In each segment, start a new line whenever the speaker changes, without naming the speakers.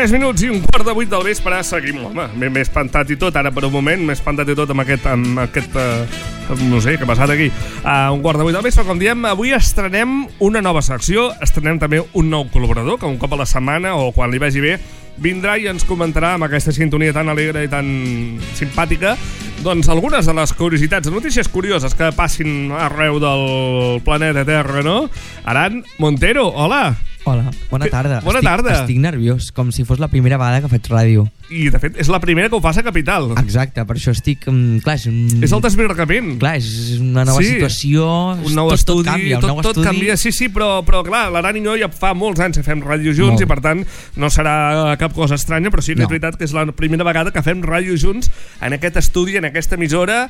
3 minuts i un quart de 8 del vespre. Seguim, home, m'he espantat i tot. Ara, per un moment, m'he espantat i tot amb aquest no sé, què ha passat aquí. Un quart de 8 del vespre, com diem, avui estrenem una nova secció. Estrenem també un nou col·laborador, que un cop a la setmana, o quan li vagi bé, vindrà i ens comentarà amb aquesta sintonia tan alegre i tan simpàtica doncs algunes de les curiositats, notícies curioses que passin arreu del planeta Terra, no? Aran Montero, hola!
Hola, bona tarda.
Bona tarda.
Estic nerviós, com si fos la primera vegada que faig ràdio.
I, de fet, és la primera que ho fas a Capital.
Exacte, per això estic... Clar,
és el desvirgament.
Clar, és una nova situació...
Un nou estudi, tot canvia. Sí, però clar, l'Aran i jo ja fa molts anys que fem ràdio junts i, per tant, no serà cap cosa estranya, però sí que és veritat que és la primera vegada que fem ràdio junts en aquest estudi, en aquesta emissora.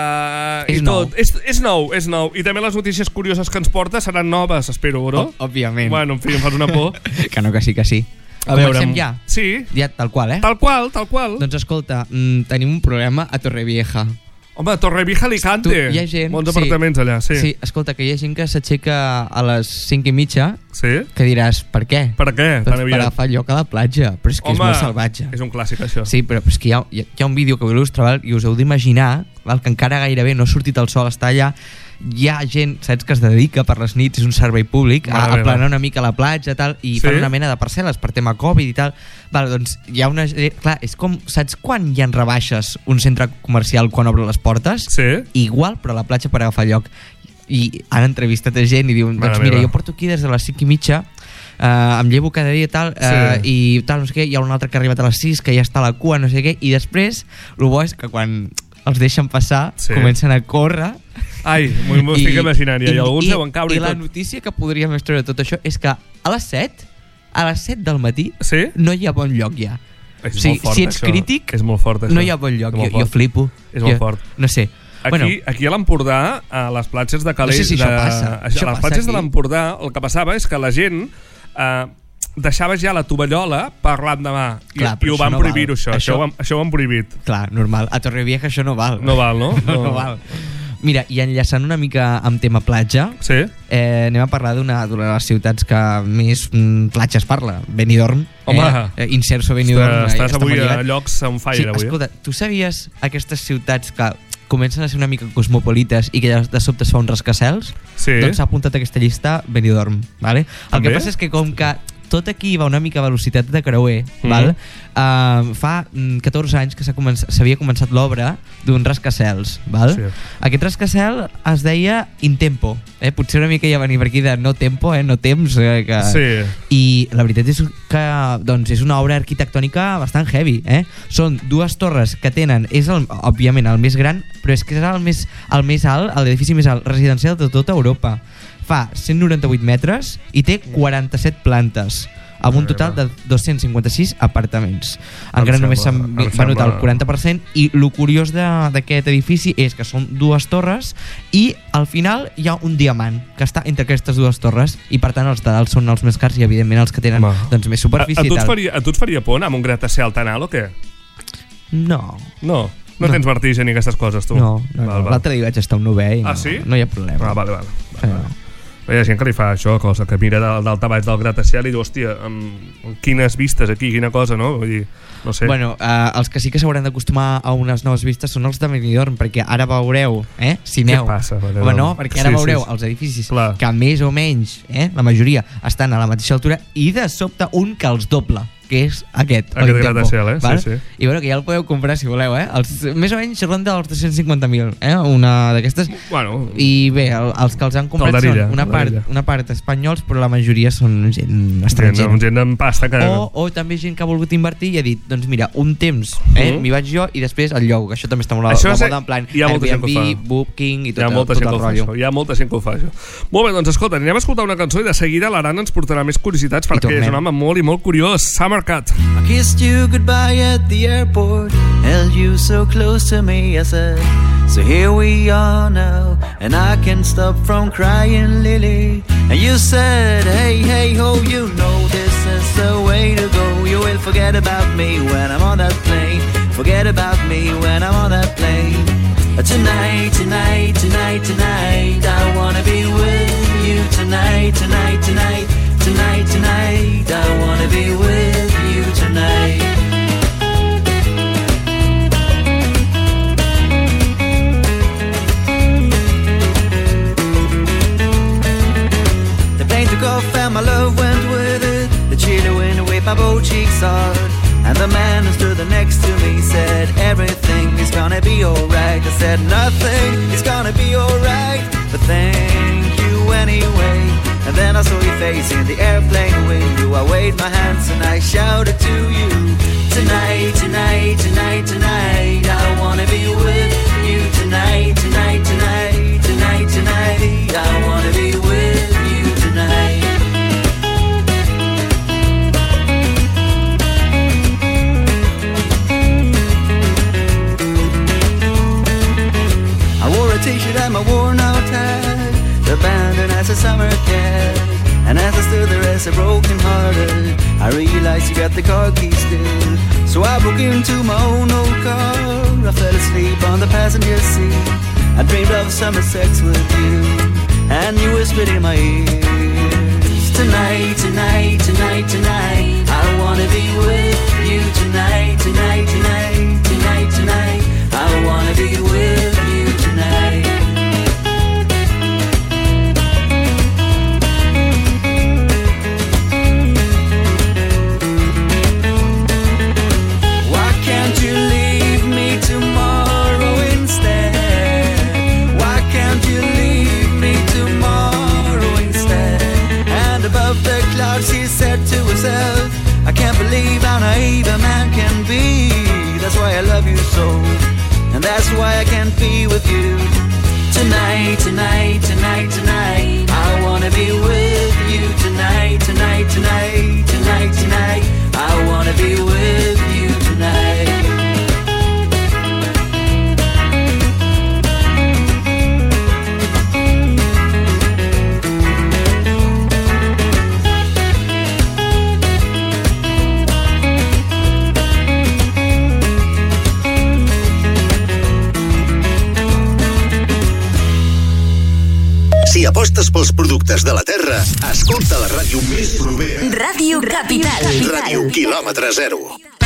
És nou.
És nou. I també les notícies curioses que ens porta seran noves, espero, no?
Òbviament.
Bueno, en fi, em fas una por.
Que no, que sí. Comencem ja?
Sí.
Ja, tal qual, eh?
Tal qual.
Doncs escolta, tenim un problema a Torrevieja.
Home, Torrevieja, Alicante.
Hi ha gent...
Molts apartaments allà, sí.
Sí, escolta, que hi ha gent que s'aixeca a les 5:30.
Sí.
Que diràs, per què?
Per què?
Doncs per agafar lloc a la platja. Però és que és molt salvatge.
És un clàssic, això.
Sí, però és que hi ha un vídeo que ho il·lustra, i us heu d'imaginar que encara gairebé no ha sortit el sol, està allà. Hi ha gent, saps, que es dedica per les nits, és un servei públic, a planar una mica a la platja tal, i fan una mena de parcel·les per tema Covid i tal. Vale, doncs hi ha una... Clar, és com, saps quan hi ha rebaixes un centre comercial quan obre les portes?
Sí.
Igual, però a la platja per agafar lloc. I han entrevistat a gent i diuen, doncs mira, jo porto aquí des de les 5:30, em llevo cada dia tal, i tal, no sé què, hi ha un altre que ha arribat a les 6, que ja està a la cua, no sé què, i després, el bo és que quan els deixen passar, comencen a córrer.
Ai, m'ho estic imaginant, i alguns deuen caure i tot.
I la notícia que podríem extreure de tot això és que a les 7 del matí no hi ha bon lloc ja.
Si
ets crític,
és molt fort, això.
No hi ha bon lloc. Jo flipo.
És molt fort.
No sé.
Aquí a l'Empordà, a les platges de Calais...
No sé si això passa.
A les platges de l'Empordà, el que passava és que la gent... deixava ja la tovallola per l'endemà i ho van prohibir, això ho han prohibit.
Clar, normal. A Torrevieja això no val.
No val, no?
No val. Mira, i enllaçant una mica amb tema platja, anem a parlar d'una de les ciutats que més platges parla, Benidorm.
Home,
inserso Benidorm.
Estàs avui a llocs on fire.
Escolta, tu sabies aquestes ciutats que comencen a ser una mica cosmopolites i que de sobte es fa un rascacels? Doncs s'ha apuntat a aquesta llista Benidorm. El que passa és que com que tot aquí va una mica a velocitat de creuer, fa 14 anys que s'havia començat l'obra d'un rascacels. Aquest rascacel es deia Intempo. Potser una mica ja venir per aquí de no tempo, no temps. I la veritat és que és una obra arquitectònica bastant heavy. Són dues torres que tenen, és òbviament el més gran, però és que és el més alt, l'edifici més alt residencial de tota Europa. Fa 198 metres i té 47 plantes, amb un total de 256 apartaments. Encara només s'han venut el 40%, i el curiós d'aquest edifici és que són dues torres i al final hi ha un diamant que està entre aquestes dues torres, i per tant els de dalt són els més cars i evidentment els que tenen més superfície.
A tu et faria por anar amb un gratacel tan alt o què?
No.
No tens vertigen ni aquestes coses, tu?
No. L'altre dia vaig estar un 9è i no hi ha problema.
Vale. Hi ha gent que li fa això, cosa que mira daltabaix del gratacel i diu, hòstia, quines vistes aquí, quina cosa, no? Vull dir, no sé.
Bueno, els que sí que s'hauran d'acostumar a unes noves vistes són els de Benidorm, perquè ara veureu, si aneu.
Què passa?
Home, no, perquè ara veureu els edificis que més o menys, la majoria, estan a la mateixa altura, i de sobte un que els doble, que és aquest
gratacel, sí.
I bueno, que ja el podeu comprar si voleu, més o menys ronda els 250.000, una d'aquestes. I bé, els que els han comprat són una part espanyols, però la majoria són gent estrangera.
Gent amb pasta que...
O també gent que ha volgut invertir i ha dit, doncs mira, un temps m'hi vaig jo i després el lloc, això també està molt a moda, en plan Airbnb, Booking i tot el rotllo.
Hi ha molta gent que ho fa, això. Molt bé, doncs escolta, anem a escoltar una cançó i de seguida l'Aran ens portarà més curiositats perquè és un home molt i molt curiós. Summer Cat.
I kissed you goodbye at the airport, held you so close to me, I said, so here we are now, and I can't stop from crying, Lily. And you said, hey, ho, you know this is the way to go. You will forget about me when I'm on that plane, forget about me when I'm on that plane. Tonight, I wanna be with you tonight. tonight, tonight. I wanna be with you tonight. The plane took off and my love went with it. The chilly wind waved my both cheeks hard. And the man who stood next to me said, everything is gonna be alright. I said, nothing is gonna be alright, but thank you anyway. And then I saw your face in the airplane window. I waved my hands and I shouted to you, tonight, tonight, tonight, tonight. I wanna be with you tonight, tonight, tonight, tonight, tonight. I wanna be with you tonight. I wore a t-shirt and my worn out hat, abandoned as a summer cat. And as I stood there as a broken hearted, I realized you got the car keys still. So I broke into my own old car. I fell asleep on the passenger seat. I dreamed of summer sex with you, and you whispered in my ears, tonight, tonight, tonight, tonight. I wanna be with you tonight, tonight, tonight, tonight, tonight. I wanna be with you tonight. Why can't you leave me tomorrow instead? Why can't you leave me tomorrow instead? And above the clouds she said to herself, I can't believe how naive a man can be. That's why I love you so, and that's why I can't be with you tonight, tonight, tonight, tonight. I wanna be with you tonight, tonight, tonight, tonight, tonight. I wanna be with you tonight.
Si apostes pels productes de la terra, escolta la ràdio més propera.
Ràdio Capital.
Ràdio quilòmetre zero.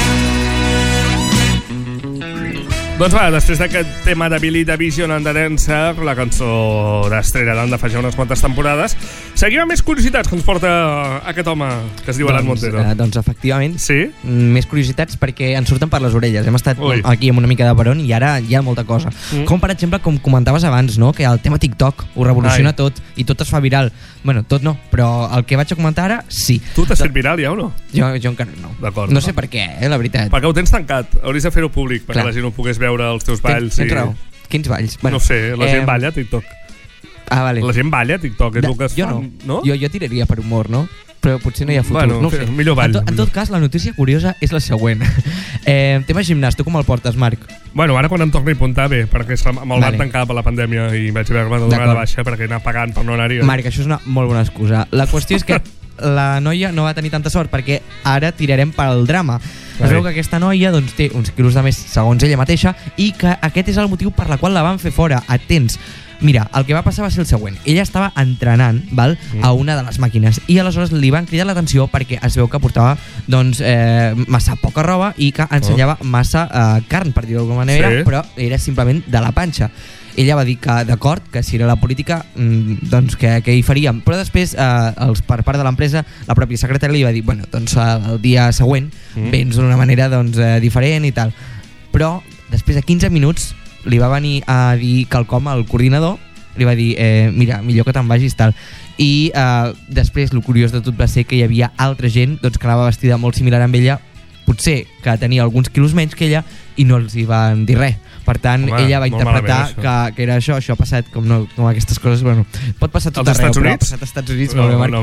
Doncs va, després d'aquest tema de Billy the Vision and the Dancer, la cançó d'estrella d'han de fa ja unes quantes temporades, seguim amb més curiositats que ens porta aquest home que es diu Alan Montero.
Doncs efectivament,
sí?
Més curiositats perquè ens surten per les orelles. Hem estat aquí amb una mica de barón i ara hi ha molta cosa. Com per exemple, com comentaves abans, no? Que el tema TikTok ho revoluciona tot i tot es fa viral. Bueno, tot no, però el que vaig a comentar ara, sí.
Tu t'has fet viral ja o no?
Jo encara no.
D'acord.
No sé per què, la veritat.
Perquè ho tens tancat. Hauries de fer-ho públic perquè la gent ho pogués veure els teus balls.
Tens raó. Quins balls?
Bueno, no sé, la gent balla a TikTok.
Ah, vale.
La gent balla a TikTok, és el que es fan, no?
Jo tiraria per humor, no? Però potser no hi ha futur,
bueno,
no ho sé.
Millor ball.
En tot cas, la notícia curiosa és la següent. Tema gimnàs, tu com el portes, Marc?
Bueno, ara quan em torni a apuntar, bé, perquè me'l van tancar per la pandèmia i vaig haver-me de donar de baixa perquè anar pagant per no anar-hi.
Marc, això és una molt bona excusa. La qüestió és que la noia no va tenir tanta sort perquè ara tirarem pel drama. Es veu que aquesta noia doncs, té uns quilos de més segons ella mateixa i que aquest és el motiu per la qual la van fer fora. Atents. Mira, el que va passar va ser el següent. Ella estava entrenant, val, a una de les màquines i aleshores li van cridar l'atenció perquè es veu que portava doncs, massa poca roba i que ensenyava massa carn, per dir-ho d'alguna manera, però era simplement de la panxa. Ella va dir que d'acord, que si era la política doncs que hi faríem, però després per part de l'empresa la pròpia secretària li va dir bueno, doncs el dia següent vens d'una manera doncs, diferent i tal, però després de 15 minuts li va venir a dir quelcom al coordinador, li va dir mira, millor que te'n vagis tal, i després el curiós de tot va ser que hi havia altra gent doncs, que anava vestida molt similar amb ella, potser que tenia alguns quilos menys que ella i no els hi van dir res. Per tant, ella va interpretar que era això ha passat, com aquestes coses, bueno, pot passar tot arreu, però ha passat als Estats Units,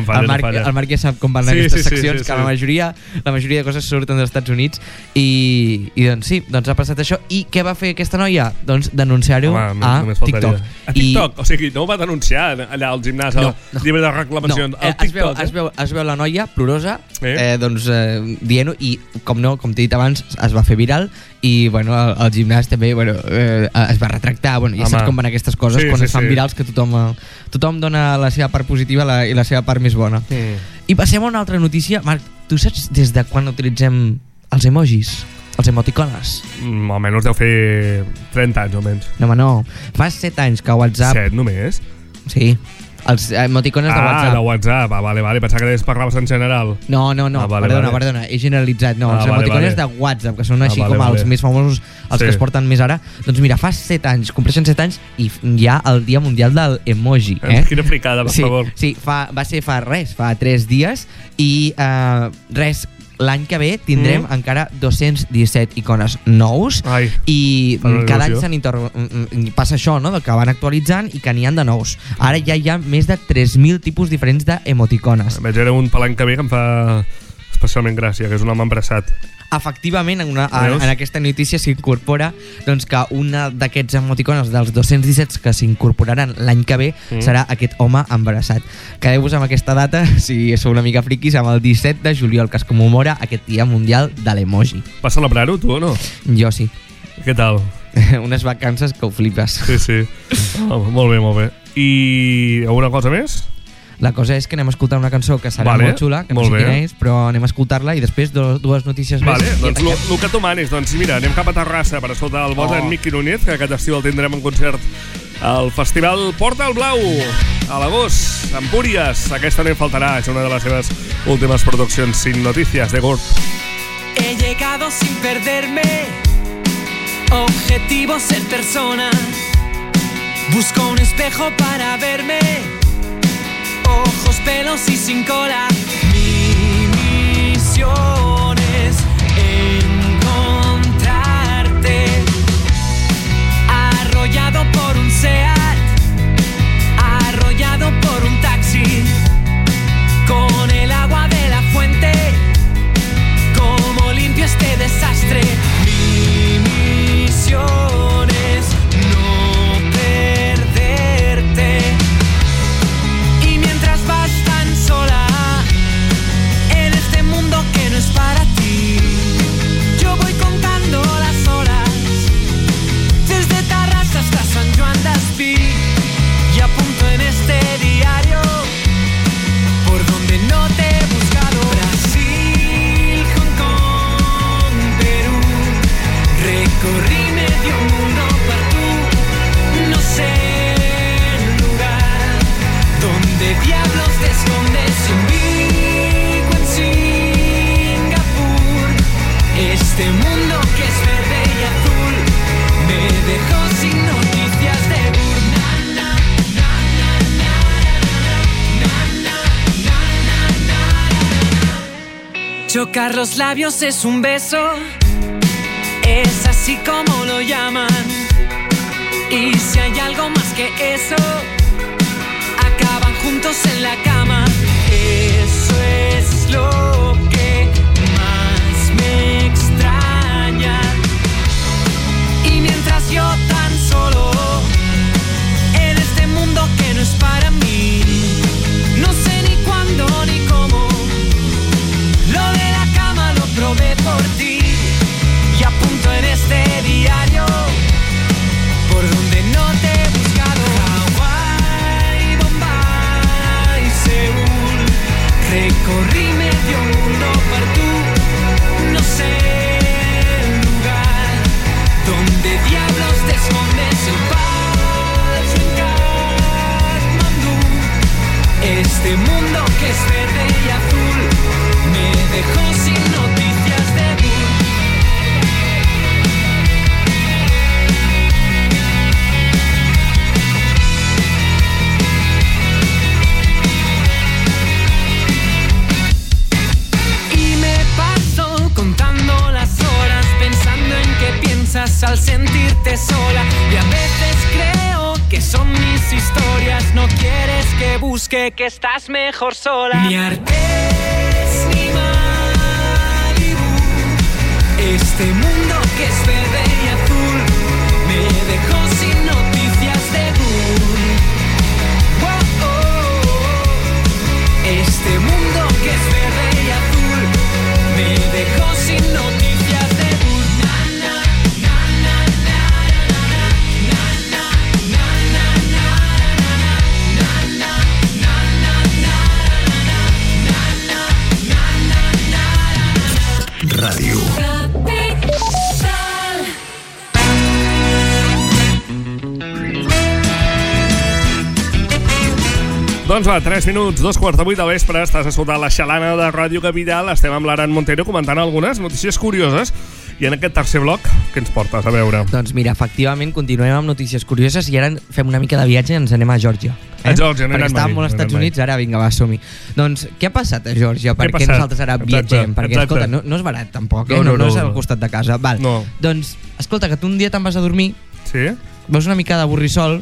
el Marc ja sap com van aquestes seccions, que la majoria de coses surten dels Estats Units i doncs sí, doncs ha passat això. I què va fer aquesta noia? Doncs denunciar-ho a TikTok.
A TikTok? O sigui, no ho va denunciar allà al gimnàs, al llibre de reclamacions, al TikTok?
Es veu la noia plorosa dient-ho i, com t'he dit abans, es va fer viral i bueno, el gimnàs també es va retractar, ja saps com van aquestes coses quan es fan virals, que tothom dona la seva part positiva i la seva part més bona. I passem a una altra notícia. Marc, tu saps des de quan utilitzem els emojis? Els emoticones?
Almenys deu fer 30 anys o menys.
No, home, no. Fa 7 anys que WhatsApp...
7 només?
Sí. Els emoticones de WhatsApp.
De WhatsApp. Vale. Pensava que parlaves en general.
No. Perdona. He generalitzat. No, els emoticones de WhatsApp, que són així com els més famosos, els que es porten més ara. Doncs mira, fa 7 anys, compleixen 7 anys i hi ha el Dia Mundial del Emoji.
Quina fricada, per favor.
Sí, va ser fa 3 dies i l'any que ve tindrem encara 217 icones nous.
Ai,
i cada any passa això, no? Que van actualitzant i que n'hi ha de nous. Ara ja hi ha més de 3.000 tipus diferents d'emoticones.
Veig, era un per l'any que ve que em fa especialment gràcia, que és un home embrassat.
Efectivament, en aquesta notícia s'incorpora doncs, que una d'aquests emoticones dels 217 que s'incorporaran l'any que ve serà aquest home embarassat. Quedeu-vos amb aquesta data, si sou una mica friquis, amb el 17 de juliol, que es commemora aquest Dia Mundial de l'Emoji.
Vas celebrar-ho, tu, o no?
Jo sí.
Què tal?
Unes vacances que ho flipes.
Sí. Molt bé. I alguna cosa més?
La cosa és que anem a escoltar una cançó que serà molt xula, que no sé quina és, però anem a escoltar-la i després dues notícies més.
Doncs el que tu manis. Doncs mira, anem cap a Terrassa per escoltar el bo d'en Miqui Núñez, que aquest estiu el tindrem en concert al Festival Porta el Blau a l'agost, a Empúries. Aquesta no hi faltarà, és una de les seves últimes produccions. Sin noticias de GURB.
He llegado sin perderme, objetivo ser persona, busco un espejo para verme, ojos, pelos y sin cola. Mi misión es encontrarte, arrollado por un SEAT, arrollado por un taxi, con el agua de la fuente, cómo limpio este desastre. Mi misión es no perderte. Vas tan sola en este mundo que no es para ti. Yo voy contando las horas desde Tarrasa hasta San Joan d'Espí y apunto en este diario por donde no te he buscado. Brasil, Hong Kong, Perú, recorrí medio mundo per tu. No sé ¿dónde diablos te escondes? En Vigo, en Singapur. Este mundo que es verde y azul me dejó sin noticias de Bur. Chocar los labios es un beso, es así como lo llaman. Y si hay algo más que eso, acaban juntos en la cama. Eso es lo que más me extraña. Y mientras yo tan solo en este mundo que no es para mí, no sé ni cuándo ni cómo, lo de la cama lo probé por ti y apunto en este diario por donde no te he buscado. Recorrí medio mundo per tu, no sé el lugar donde diablos te escondes. El paso en Katmandú, este mundo que es verde y azul me dejó sin noticias de Bur. Al sentirte sola y a veces creo que son mis historias. No quieres que busque, que estás mejor sola. Ni Artés ni Malibu, este mundo que es verde y azul me dejó sin noticias de Bur. Oh, oh, oh. Este mundo que es verde y azul me dejó sin noticias de Bur.
Doncs va, 3 minuts, 2:15 del vespre, estàs escoltant la xalana de Ràdio Capital, estem amb l'Aran Montero comentant algunes notícies curioses, i en aquest tercer bloc, què ens portes a veure?
Doncs mira, efectivament, continuem amb notícies curioses i ara fem una mica de viatge i ens anem a Geòrgia.
A Geòrgia, no he anat mai.
Perquè estàvem molt als Estats Units, ara vinga, va, som-hi. Doncs què ha passat a Geòrgia? Per què nosaltres ara viatgem? Perquè, escolta, no és barat tampoc, no és al costat de casa. Val.
No.
Doncs, escolta, que tu un dia te'n vas a dormir,
sí?
veus una mica de borrissol,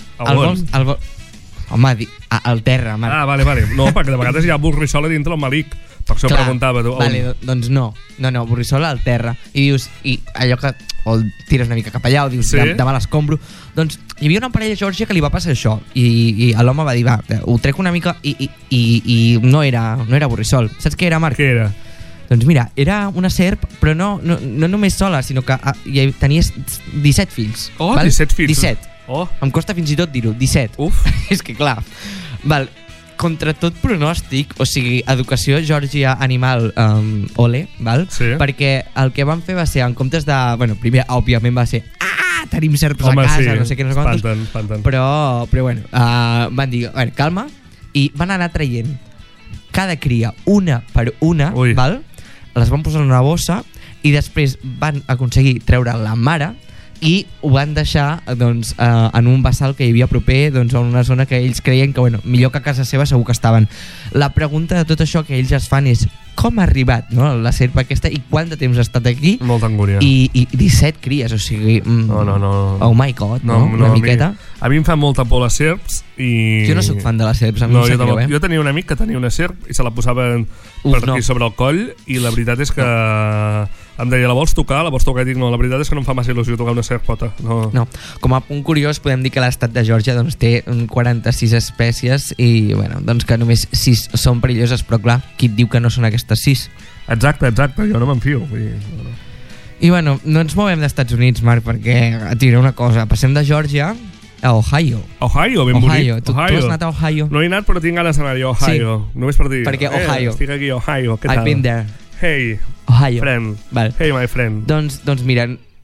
home, al terra, Marc.
Ah, vale. No, perquè de vegades hi ha borrissol a dintre el malic. Per això preguntava.
Vale, doncs no, borrissol al terra. I dius, i allò que o el tires una mica cap allà, o dius, sí? demà l'escombro. Doncs hi havia una parella a Geòrgia que li va passar això, i l'home va dir, va, ho trec una mica, i no era borrissol. Saps què era, Marc?
Què era?
Doncs mira, era una serp, però no només sola, sinó que tenies 17 fills.
Oh, val? 17 fills.
17.
Oh.
Em costa fins i tot dir-ho, 17.
Uf.
És que clar, val, contra tot pronòstic, o sigui, educació Geòrgia animal ole, val? Sí. Perquè el que van fer va ser, en comptes de, bueno, primer, òbviament va ser tenim serps a casa, sí, no sé què, no sé quantos,
espanten.
Però bueno, van dir, a veure, calma, i van anar traient cada cria una per una, val? Les van posar en una bossa i després van aconseguir treure la mare i ho van deixar doncs, en un bassal que hi havia proper, doncs, a una zona que ells creien que millor que a casa seva segur que estaven. La pregunta de tot això que ells es fan és com ha arribat, no, la serp aquesta i quant de temps ha estat aquí.
Molta angúnia.
I 17 cries, o sigui...
No.
Oh my god, no? Una miqueta.
A mi em fan molta por les serps i...
Jo no sóc fan de les serps, a mi em sap greu,
Jo tenia un amic que tenia una serp i se la posava per aquí sobre el coll i la veritat és que em deia, la vols tocar? I dic, no, la veritat és que no em fa massa il·lusió tocar una serpota.
No. Com a punt curiós podem dir que l'estat de Geòrgia doncs, té 46 espècies i bueno, doncs que només 6 són perilloses, però clar, qui et diu que no són aquestes 6?
Exacte, jo no me'n fio.
I bueno, no ens movem d'Estats Units, Marc, perquè et diré una cosa, passem de Geòrgia a Ohio.
Ohio, ben bonic.
Tu has anat a Ohio?
No he anat, però tinc ganes d'anar-hi a Ohio.
Sí.
Només per dir,
perquè Ohio.
estic aquí a Ohio, què tal?
I've been there.
Hey,
Ohio.
Friend.
Val.
Hey, my friend.
Doncs mira,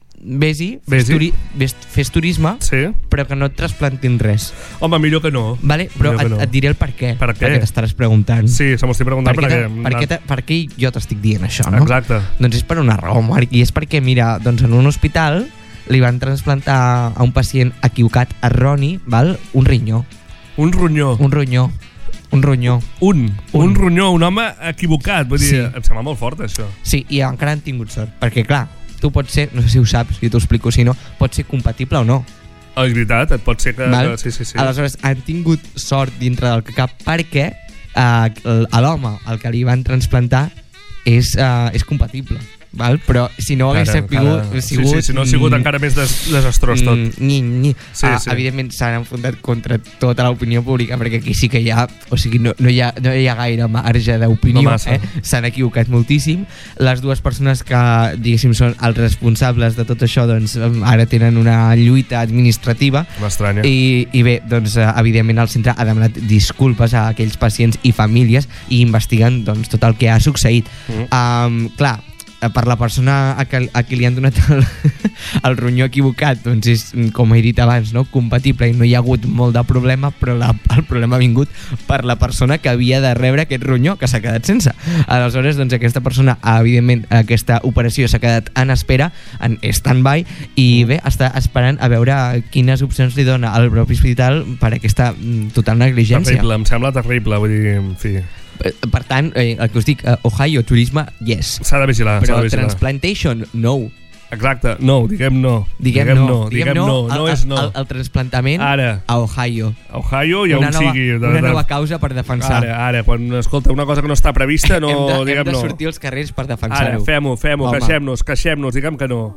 fes turisme, sí, però que no et trasplantin res.
Home, millor que no.
Vale? Però et diré el per què.
Per què?
Perquè t'estaràs preguntant.
Sí, se m'ho estic preguntant
per què jo t'estic dient això, no?
Exacte.
Doncs és per una raó, Marc, i és perquè, mira, doncs en un hospital li van transplantar a un pacient equivocat, erroni, val? Un ronyó.
Un ronyó?
Un ronyó. Un ronyó.
Un ronyó, un home equivocat. Vull dir, sí. Em sembla molt fort, això.
Sí, i encara han tingut sort. Perquè, clar, tu pots ser, no sé si ho saps, jo t'ho explico, si no, pots ser compatible o no.
Oh, és veritat, et pot ser que... Sí.
Aleshores, han tingut sort dintre del que cap perquè l'home al que li van transplantar és compatible. Val? Però si no hagués sigut...
si no ha sigut encara més desastrós tot.
Sí. Evidentment s'han enfrontat contra tota l'opinió pública, perquè aquí sí que hi ha, o sigui, no hi ha gaire marge d'opinió, s'han equivocat moltíssim. Les dues persones que, diguéssim, són els responsables de tot això, doncs ara tenen una lluita administrativa.
M'estranya.
I bé, doncs evidentment el centre ha demanat disculpes a aquells pacients i famílies i investiguen doncs tot el que ha succeït. Clar, per la persona a qui li han donat el ronyó equivocat, doncs és, com he dit abans, no? Compatible i no hi ha hagut molt de problema, però el problema ha vingut per la persona que havia de rebre aquest ronyó, que s'ha quedat sense. Aleshores, doncs aquesta persona, evidentment, aquesta operació s'ha quedat en espera, en stand-by, i bé, està esperant a veure quines opcions li dona el propi hospital per aquesta total negligència.
Terrible, em sembla terrible, vull dir, en fi...
Per tant, el que us dic, Ohio, turisme, yes.
S'ha de vigilar.
Però transplantation, no.
Exacte, no, diguem no.
Diguem no
és no.
El trasplantament
ara.
A Ohio.
A Ohio i on sigui.
Una nova causa per defensar.
Ara, quan escolta una cosa que no està prevista, no, diguem no.
Hem de sortir als carrers per defensar-ho.
Ara, fem-ho, queixem-nos, diguem que no.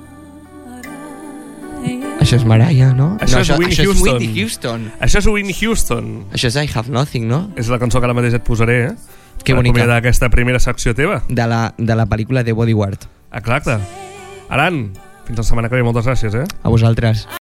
Això és Mariah, no?
Això és Whitney
Houston.
Això és Whitney Houston.
Això és I Have Nothing, no?
És la cançó que ara mateix et posaré,
Que bonica.
Per acomiadar aquesta primera secció teva.
De la pel·lícula de Bodyguard.
Exacte. Aran, fins la setmana que ve, moltes gràcies,
A vosaltres.